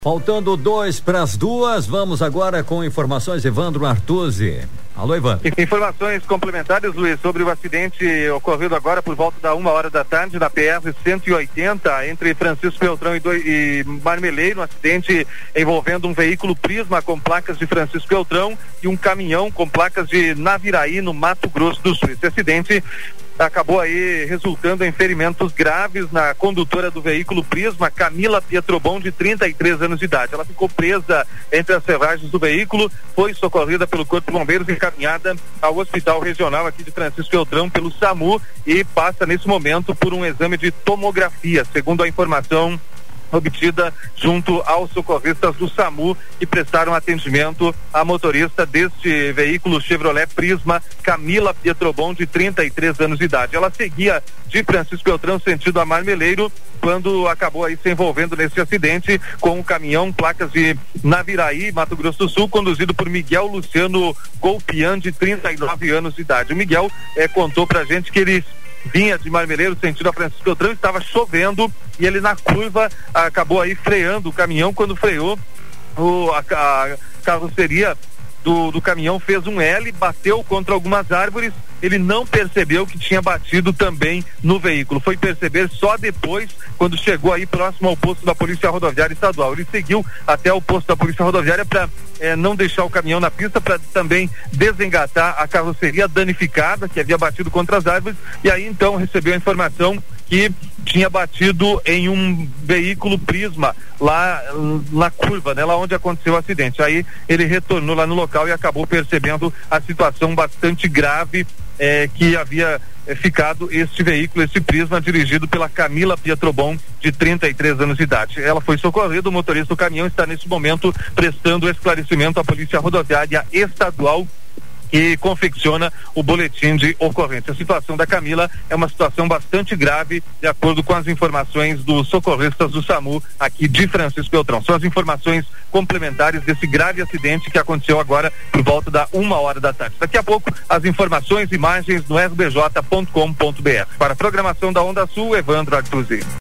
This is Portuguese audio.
Faltando 2:02, vamos agora com informações, Evandro Artuzzi. Alô, Evandro. Informações complementares, Luiz, sobre o acidente ocorrido agora por volta da 1h da tarde na PR-180 entre Francisco Beltrão e Marmeleiro, um acidente envolvendo um veículo Prisma com placas de Francisco Beltrão e um caminhão com placas de Naviraí, no Mato Grosso do Sul. Esse acidente acabou aí resultando em ferimentos graves na condutora do veículo Prisma, Camila Pietrobon, de 33 anos de idade. Ela ficou presa entre as ferragens do veículo, foi socorrida pelo Corpo de Bombeiros e encaminhada ao Hospital Regional aqui de Francisco Beltrão pelo SAMU e passa nesse momento por um exame de tomografia, segundo a informação obtida junto aos socorristas do SAMU que prestaram atendimento à motorista deste veículo Chevrolet Prisma, Camila Pietrobon, de 33 anos de idade. Ela seguia de Francisco Beltrão sentido a Marmeleiro quando acabou aí se envolvendo nesse acidente com um caminhão, placas de Naviraí, Mato Grosso do Sul, conduzido por Miguel Luciano Golpian, de 39 anos de idade. O Miguel contou pra gente que ele vinha de Marmeleiro sentido a Francisco Beltrão, estava chovendo e ele na curva acabou aí freando o caminhão. Quando freou, a carroceria do caminhão fez um L, bateu contra algumas árvores. Ele não percebeu que tinha batido também no veículo, foi perceber só depois, quando chegou aí próximo ao posto da Polícia Rodoviária Estadual. Ele seguiu até o posto da Polícia Rodoviária para não deixar o caminhão na pista, para também desengatar a carroceria danificada que havia batido contra as árvores, e aí então recebeu a informação que tinha batido em um veículo Prisma lá na curva, né, lá onde aconteceu o acidente. Aí ele retornou lá no local e acabou percebendo a situação bastante grave que havia ficado este veículo, esse Prisma, dirigido pela Camila Pietrobon, de 33 anos de idade. Ela foi socorrida, o motorista do caminhão está nesse momento prestando esclarecimento à Polícia Rodoviária Estadual, que confecciona o boletim de ocorrência. A situação da Camila é uma situação bastante grave, de acordo com as informações dos socorristas do SAMU aqui de Francisco Beltrão. São as informações complementares desse grave acidente que aconteceu agora por volta da 1h da tarde. Daqui a pouco, as informações e imagens no sbj.com.br. Para a programação da Onda Sul, Evandro Artuzzi.